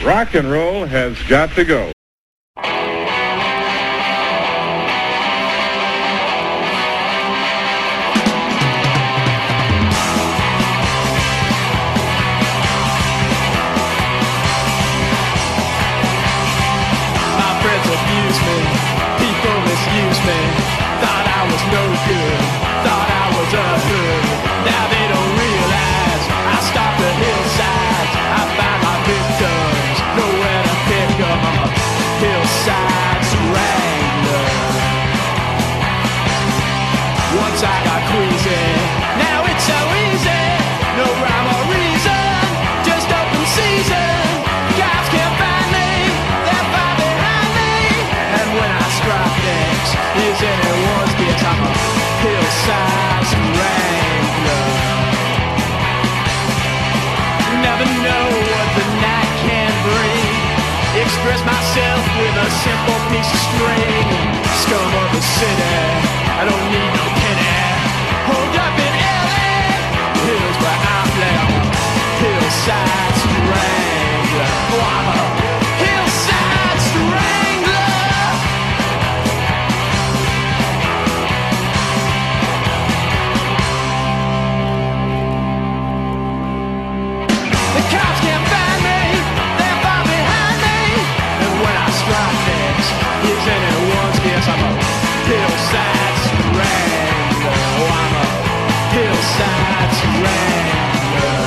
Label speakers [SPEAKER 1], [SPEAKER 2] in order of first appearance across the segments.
[SPEAKER 1] Rock and roll has got to go.
[SPEAKER 2] Express myself with a simple piece of string. Scum of the city, I don't need no penny. Hold up in LA, hills where I play on hillside strangler. Oh, I'm a hillside strangler. The cops can't find me. Is anyone's guess? I'm a hillside strangler. Oh, I'm a hillside strangler.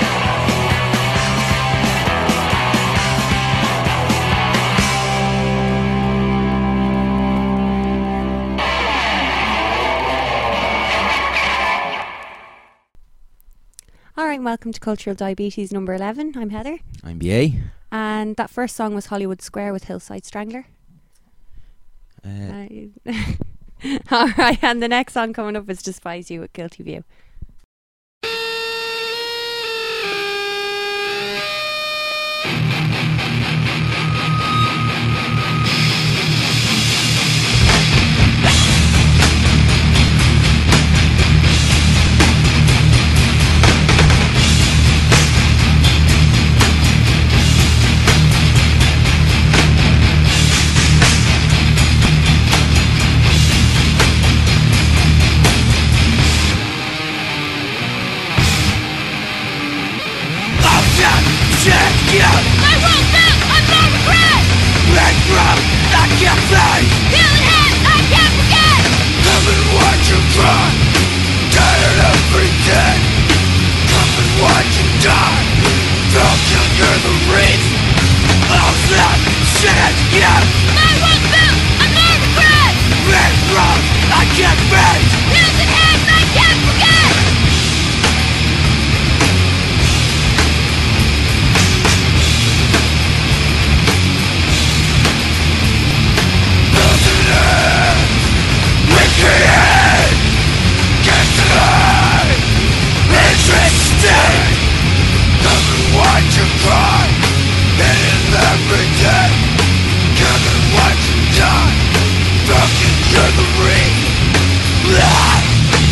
[SPEAKER 3] All right, welcome to Cultural Diabetes number 11. I'm Heather.
[SPEAKER 4] I'm BA.
[SPEAKER 3] And that first song was Hollywood Square with Hillside Strangler. All right, and the next song coming up is Despise You with Guilty View.
[SPEAKER 5] I won't fail, I'm no regret. Bankrupt, I can't play. Feeling head, I can't forget. Come and watch you cry. Tired of pretend. Come and watch you die. Don't you hear the wreath of that shit, yeah. I won't fail, I'm no regret. Bankrupt, I can't face. Feeling head, I can't forget. Watch you cry, and in every day, come and watch you die. Fucking you're the ring.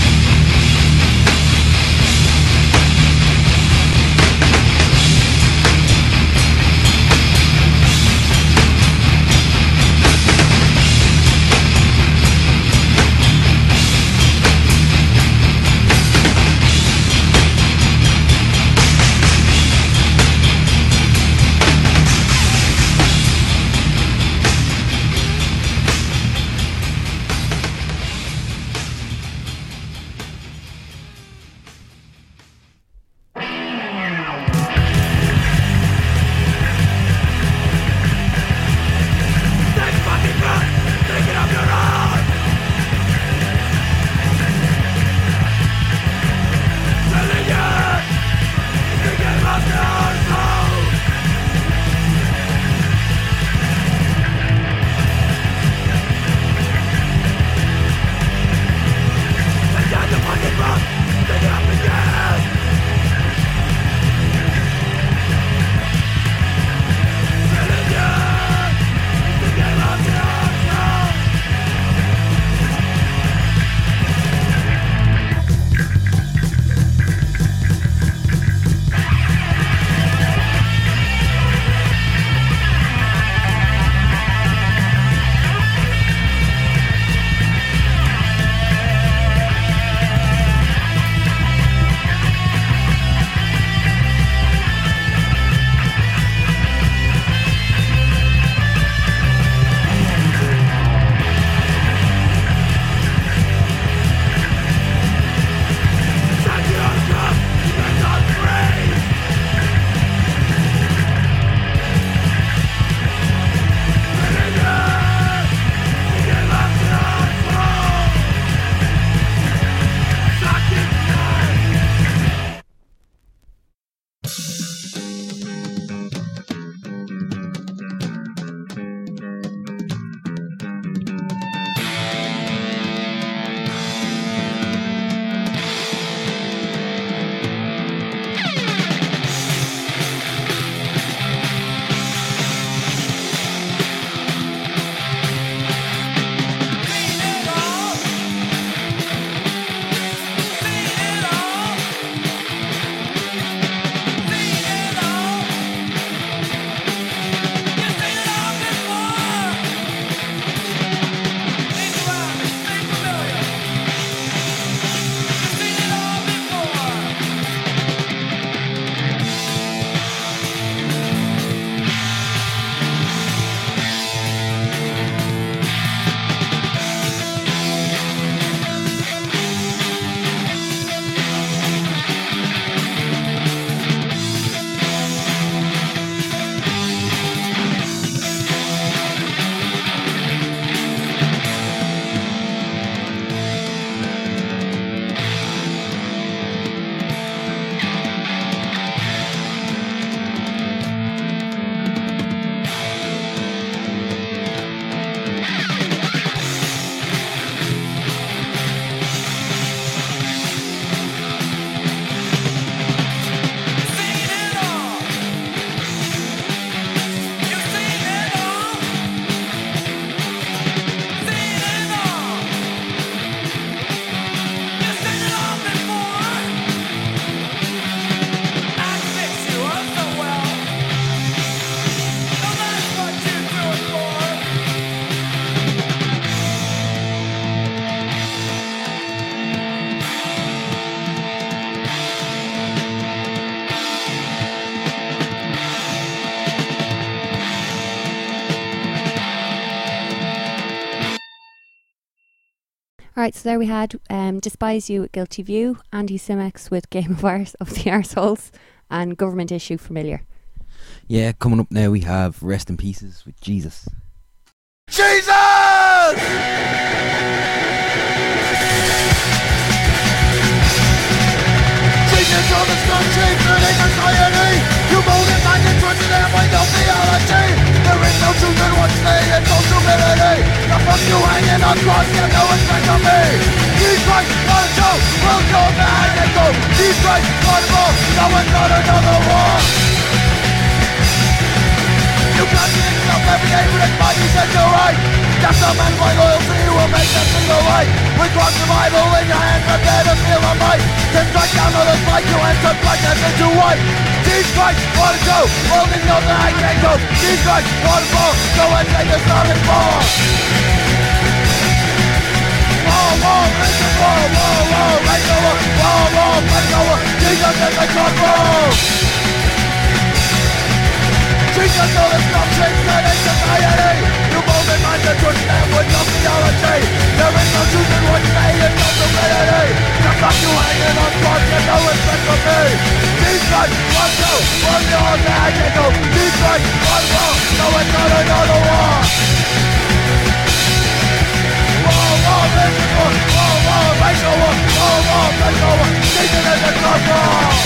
[SPEAKER 3] Alright, so there we had Despise You with Guilty View, Andy Simex with Game of Art of the Arseholes, and Government Issue Familiar.
[SPEAKER 4] Yeah, coming up now we have Rest in Pieces with Jesus.
[SPEAKER 6] Jesus! Jesus on the strong cheap and in society. You mold it back and twist it and wake up reality. There is no truth in what's needed, no stupidity. The fuck you hanging on cross, get no respect on me. Jesus Christ, on a show, we'll go mad and go. Jesus Christ, on the ball, no one's got another war. You can't see yourself every day, but it's fine, you said you're right. That's a man, my loyalty will make that thing alright. With rock survival in your hands, prepare to feel the might. Then strike down on the spike, you enter blackness into white. Jesus Christ, what a show, holding your flag, can't go. Jesus Christ, what a fall, go and take the starting ball. Whoa, whoa, listen, whoa, whoa, whoa, right over, whoa, whoa, right over. Jesus is the control. Jesus on the strong change that ain't society. You mold it mind and twist them with no theology. There is no truth in what you say, it's no stupidity. The fuck you hanging on cross, get no respect for me. Jesus Christ, one go, one your bag and go. Jesus Christ, one wrong, no it's not another war. Whoa, whoa, listen, whoa, whoa, right over, whoa, whoa, right over. Jesus is the control.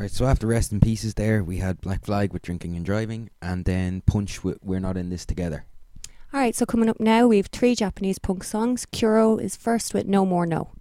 [SPEAKER 4] Right, so after Rest in Pieces there, we had Black Flag with Drinking and Driving, and then Punch with We're Not In This Together.
[SPEAKER 3] Alright, so coming up now, we have 3 Japanese punk songs. Kuro is first with No More No.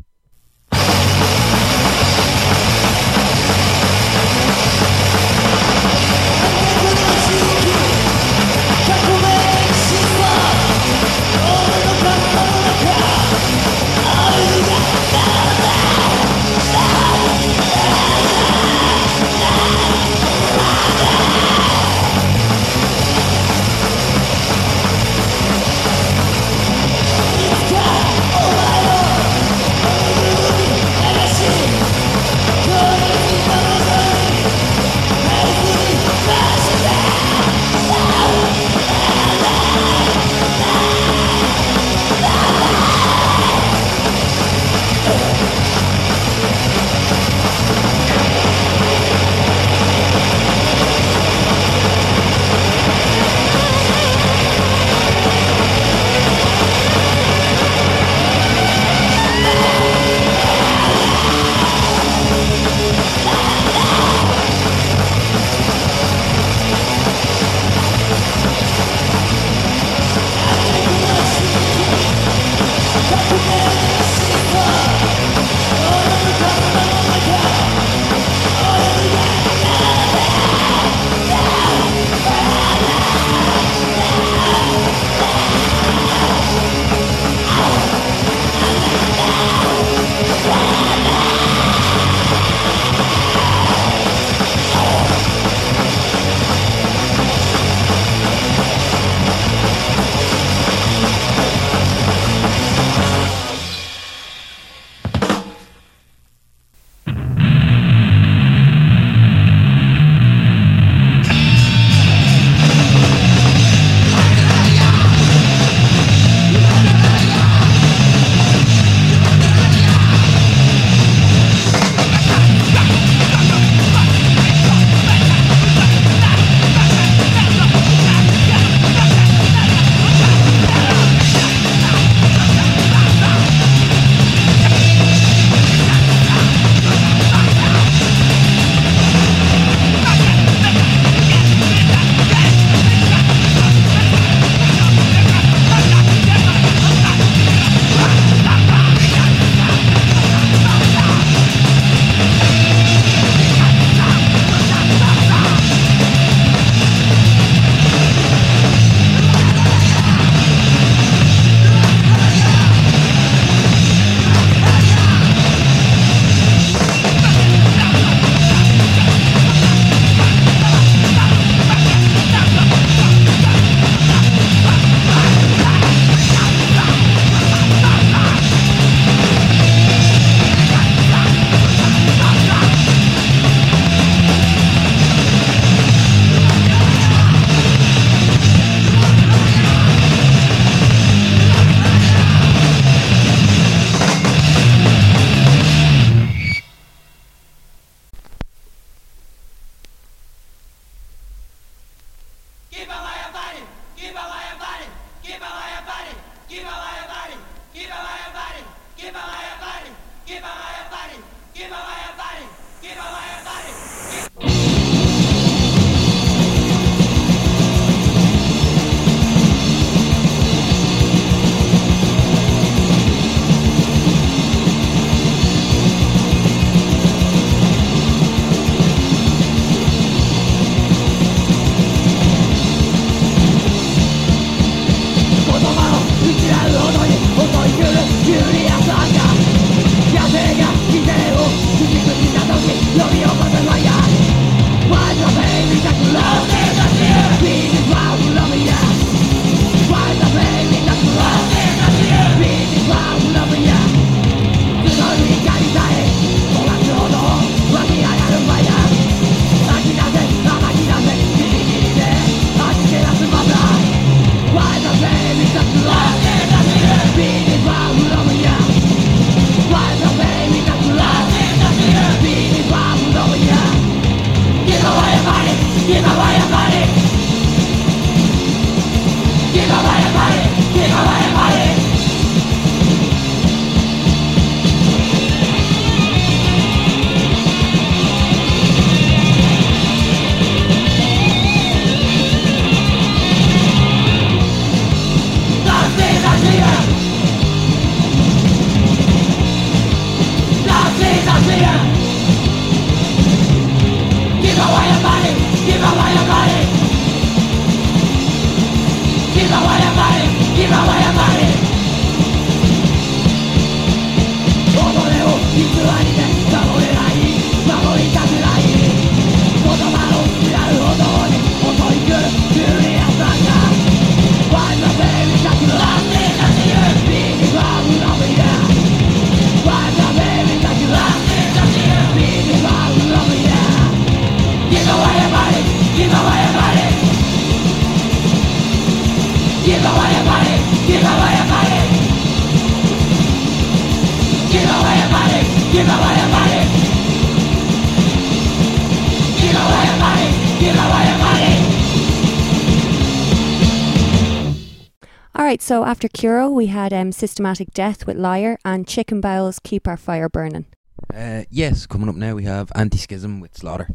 [SPEAKER 3] Alright, so after Curo we had Systematic Death with Liar and Chicken Bowels Keep Our Fire Burning.
[SPEAKER 4] Yes, coming up now we have Anti-Schism with Slaughter.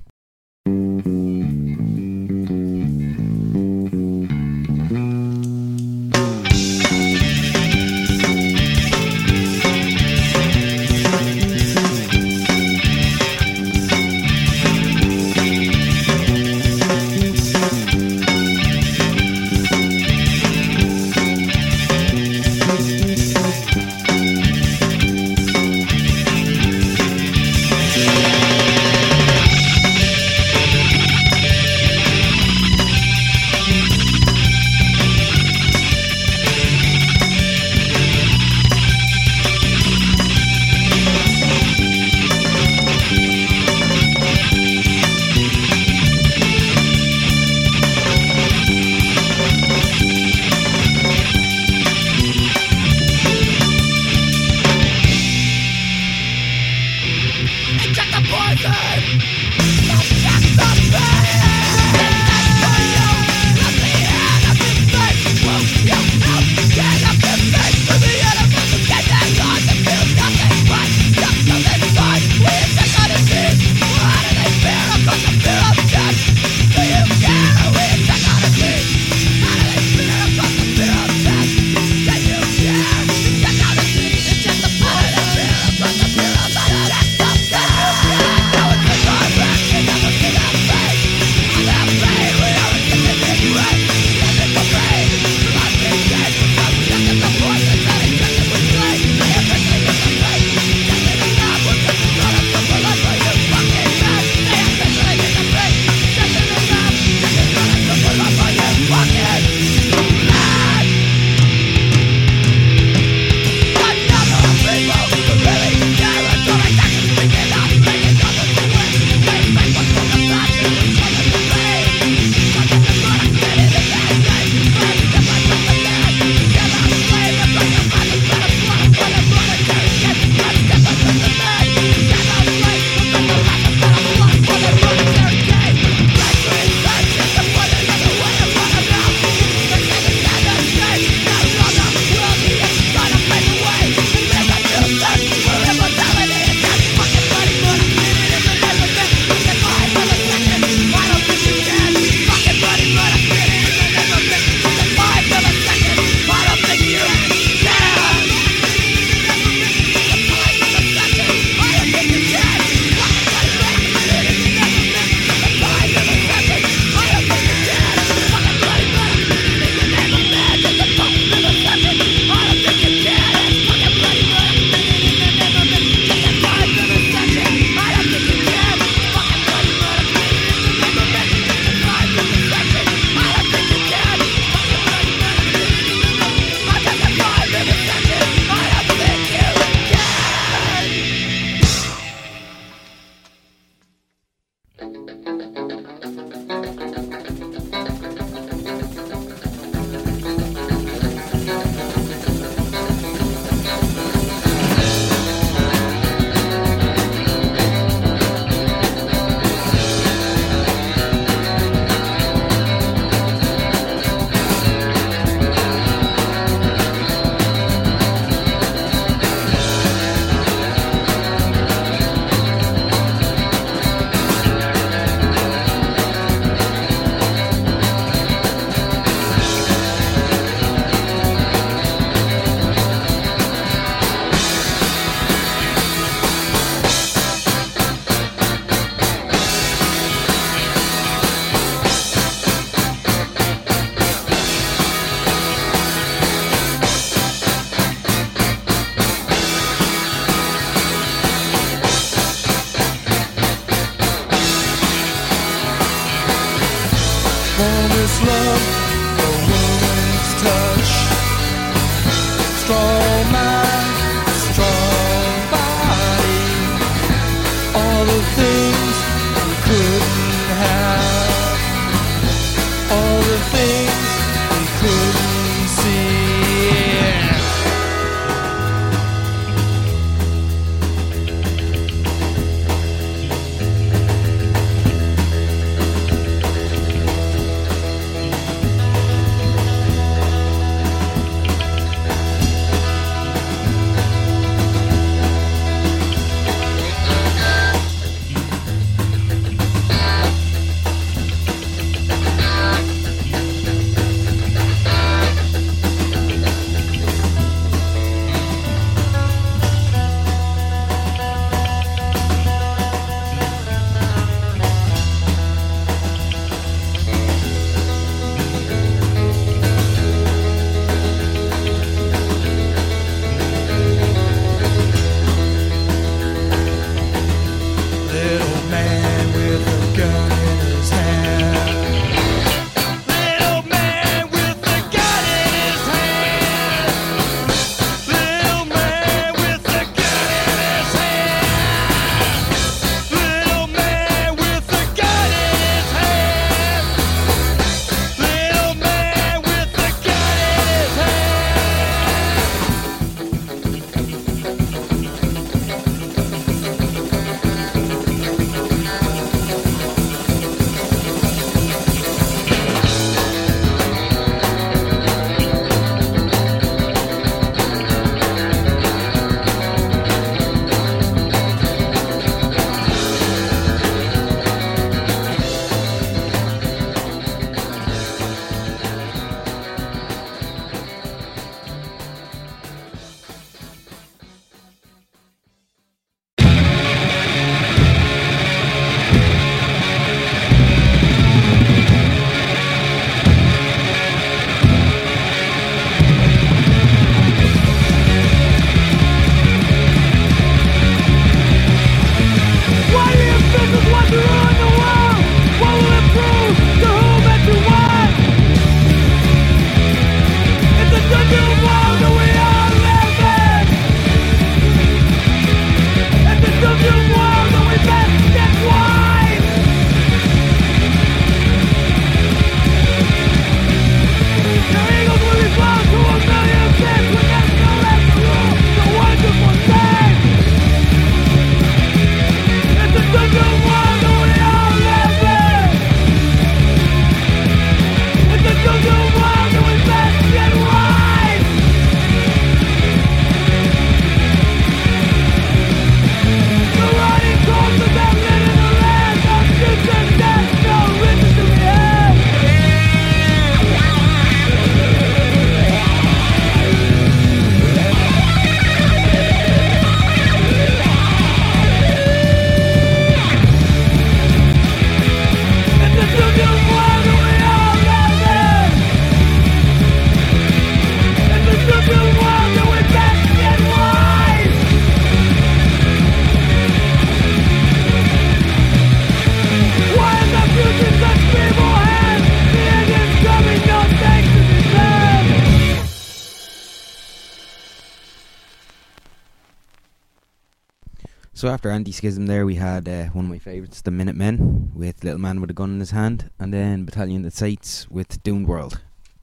[SPEAKER 4] So after Anti-Schism there, we had one of my favourites, the Minutemen, with Little Man with a Gun in His Hand, and then Battalion That Sights with Doomed World.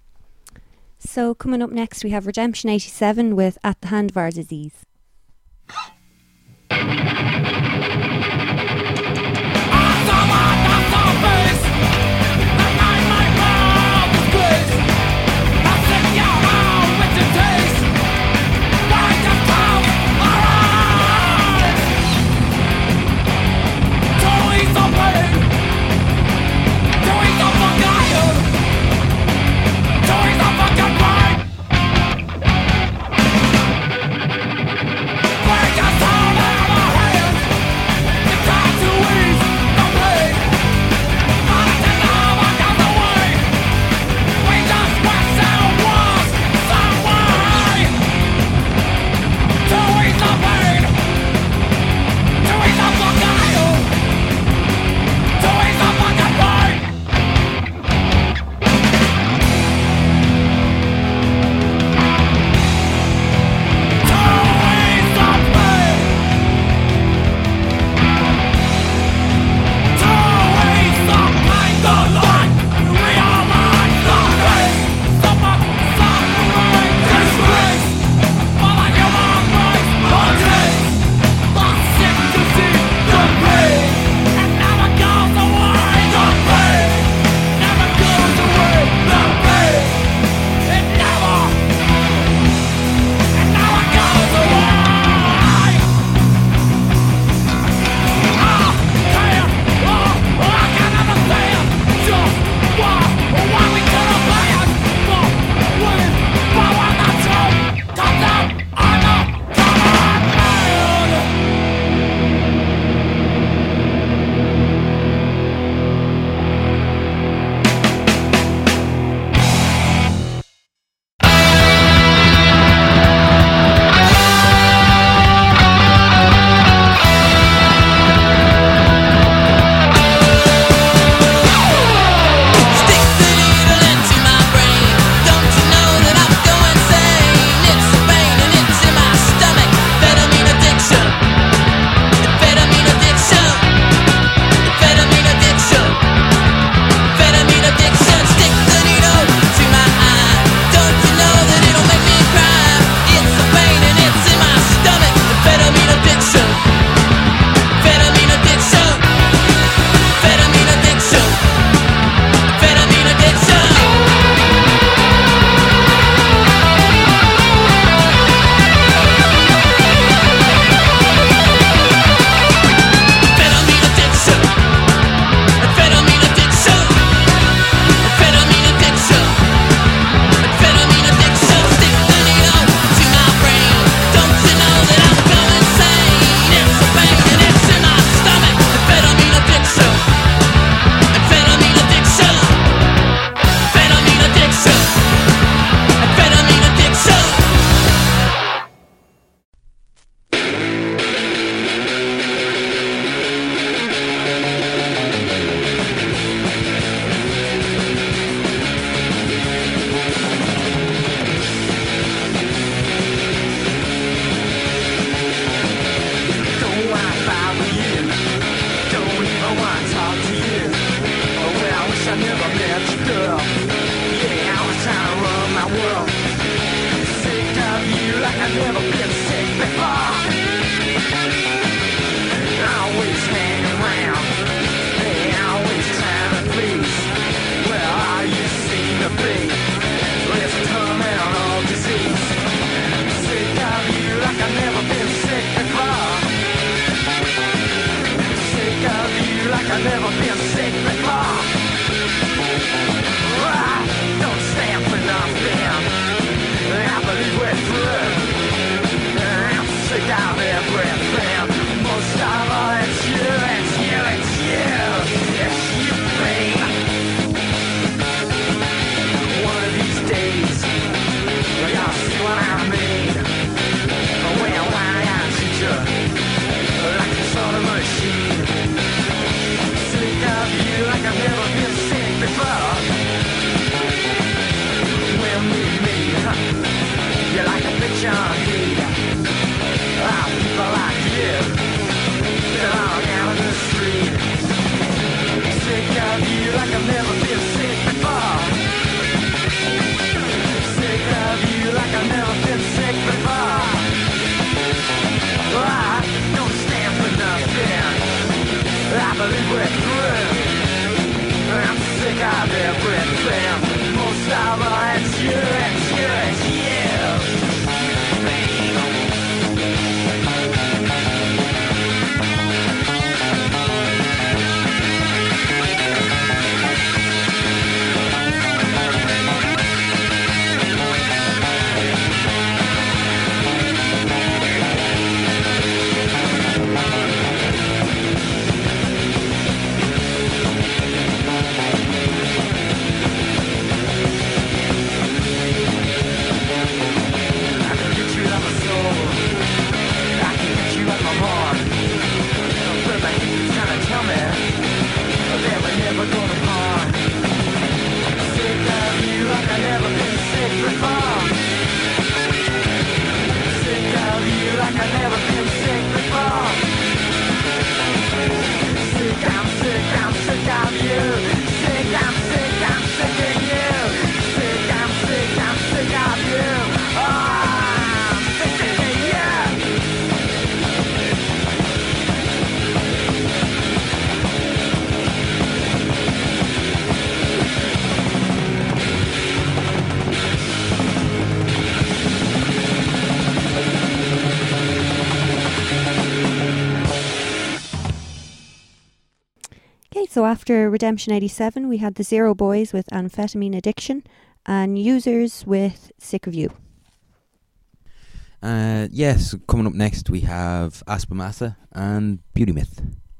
[SPEAKER 3] So coming up next, we have Redemption 87 with At the Hand of Our Disease.
[SPEAKER 6] Don't stand for nothing. I believe we're through.
[SPEAKER 3] So after Redemption 87, we had the Zero Boys with Amphetamine Addiction and Users with Sick of You.
[SPEAKER 4] Yes, coming up next we have Aspamatha and Beauty Myth.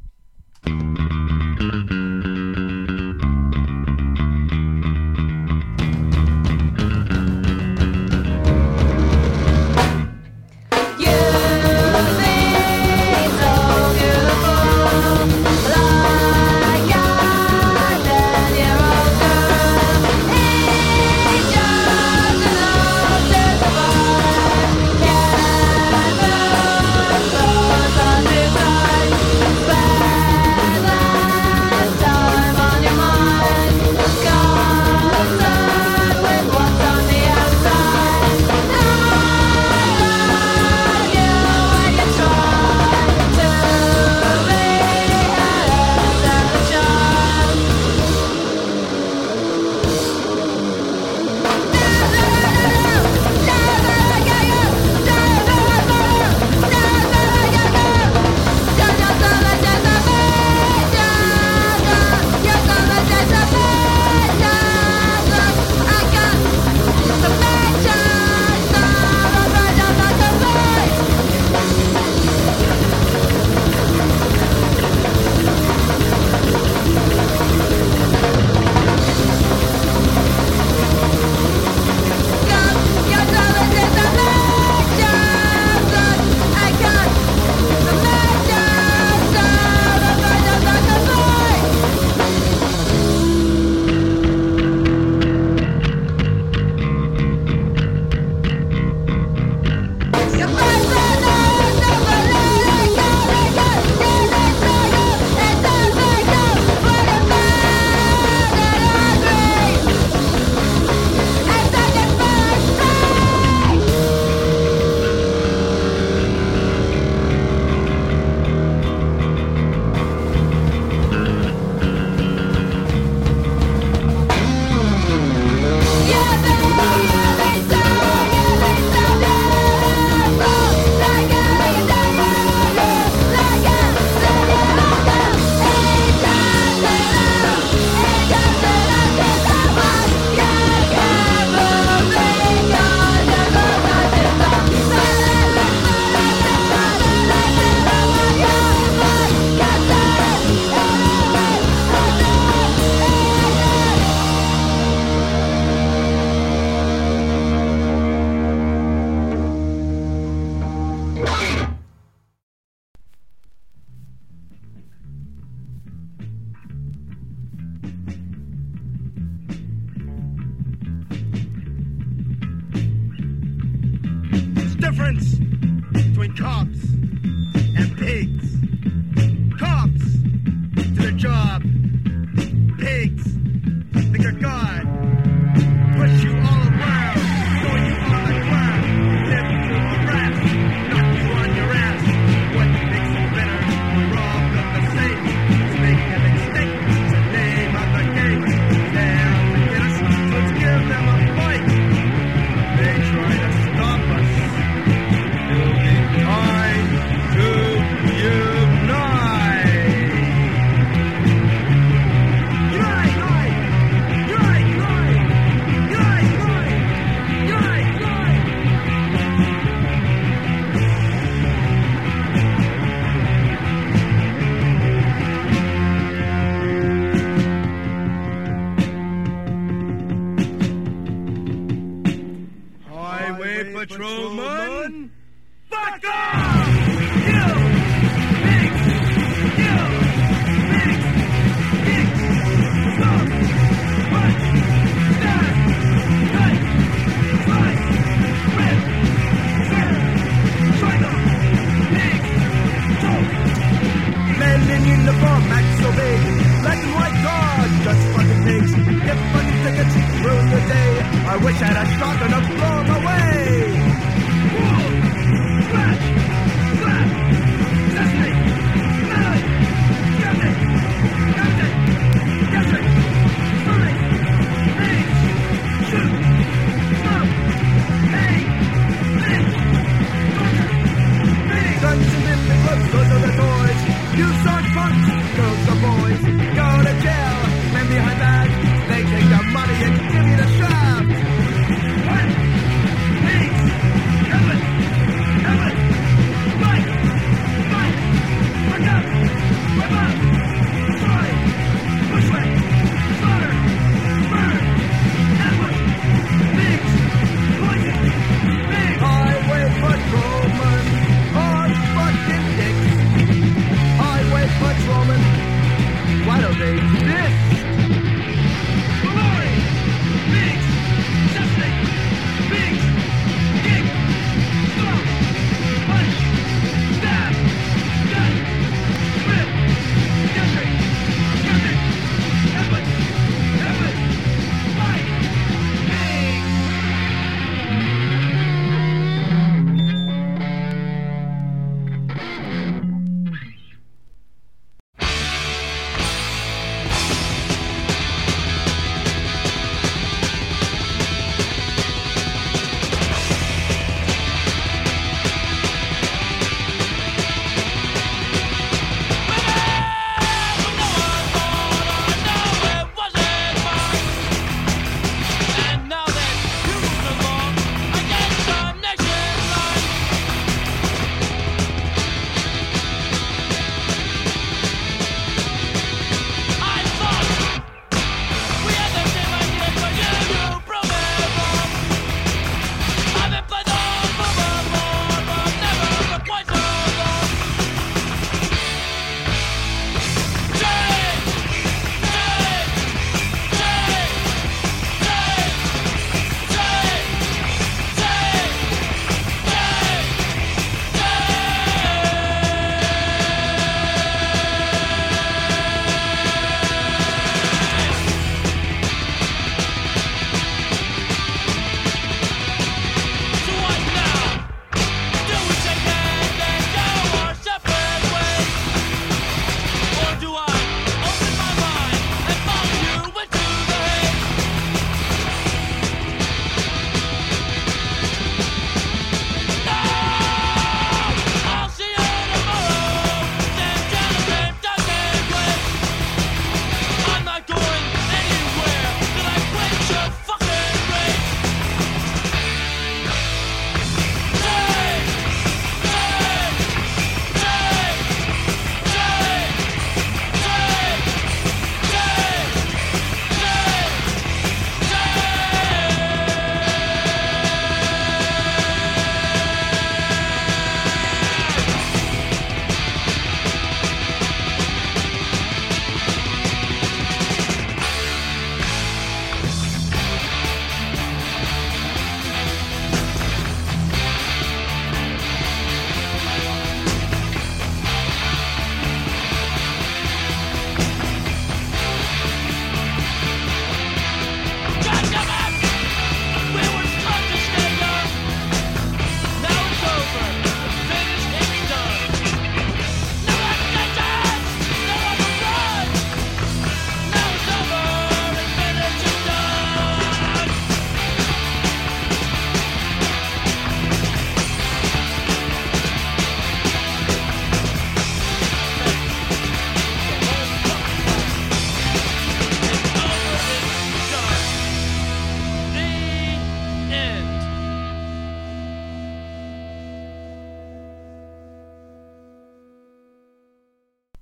[SPEAKER 7] difference between cops and pigs. Cops to their job. Pigs think they're God. Push you all around, throw you on the ground, live you harass, knock you on your ass. What makes them better? We're all built the same. Let's make them extinct. It's the name of the game. They're out to get us, so let's give them a fight. They try to stop us. It'll be time to unite. Highway patrolman, fuck off! You pigs! You pigs! Pigs! Stop! Punch! Stab! Cut! Slice! Rip! Serve! Strangle! Pigs! Choke! Men in uniform, act so big. Black and white guard, just fucking pigs. Get fucking tickets, ruin your day. I wish I had a shotgun to blow them away. Whoa! Smash!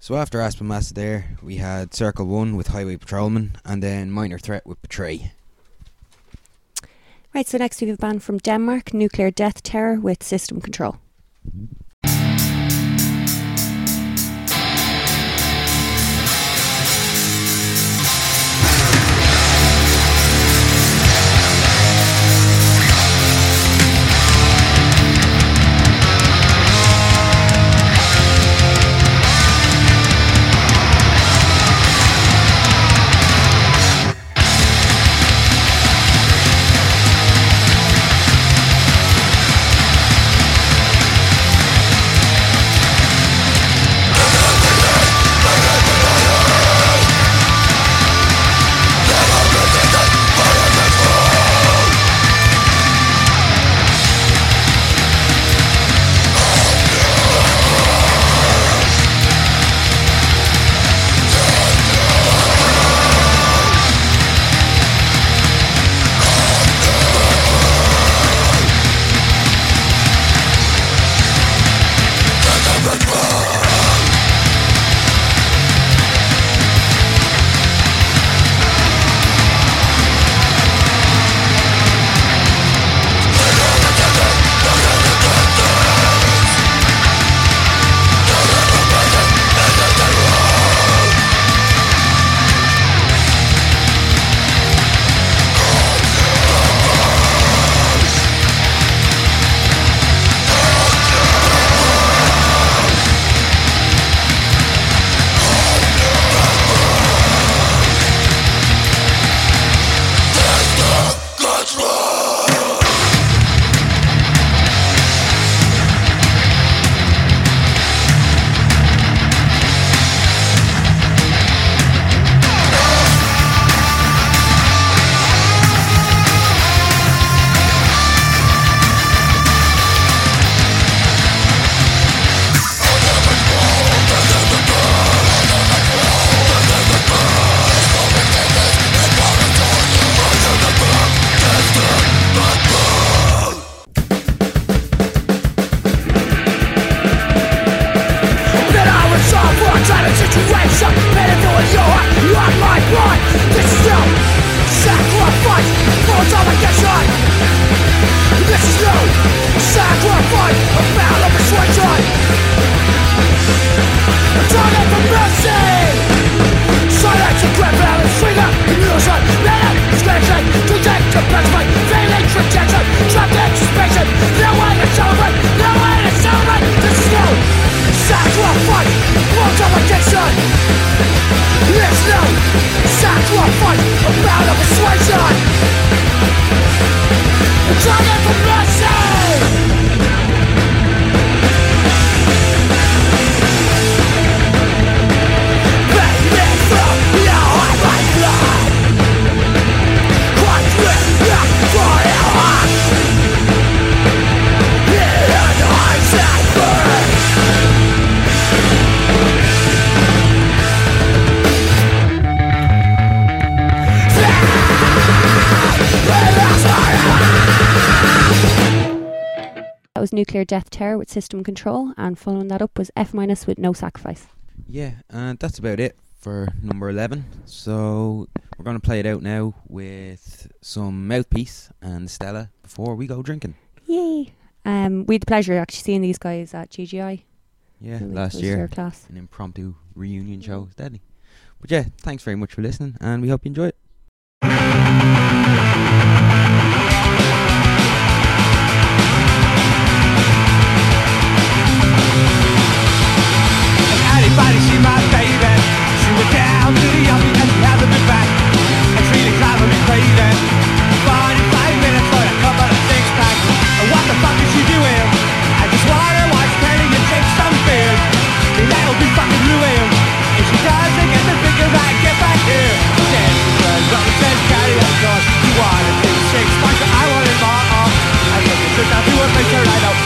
[SPEAKER 4] So after Aspen Massa there, we had Circle 1 with Highway Patrolman, and then Minor Threat with Betray.
[SPEAKER 3] Right, so next we have a band from Denmark, Nuclear Death Terror with System Control. Was Nuclear Death Terror with System Control, and following that up was F- with No Sacrifice.
[SPEAKER 4] Yeah, and that's about it for number 11. So we're going to play it out now with some Mouthpiece and Stella before we go drinking.
[SPEAKER 3] Yay! We had the pleasure of actually seeing these guys at GGI.
[SPEAKER 4] Yeah,
[SPEAKER 3] Really,
[SPEAKER 4] last
[SPEAKER 3] it was
[SPEAKER 4] year.
[SPEAKER 3] their class.
[SPEAKER 4] An impromptu reunion show. It was deadly. But yeah, thanks very much for listening, and we hope you enjoy it.
[SPEAKER 2] Anybody see my baby? She went down to the yuppie and she hasn't been back. It's really driving me crazy. 45 minutes for a couple of six packs. What the fuck is she doing? I just wanna watch Penny and drink some beer. And that'll be fucking ruined. If she doesn't get the figures, I get back here. Then she runs up and says, carry on, cause you wanted to six packs, but I wanted more. I took a trip down to a place right out.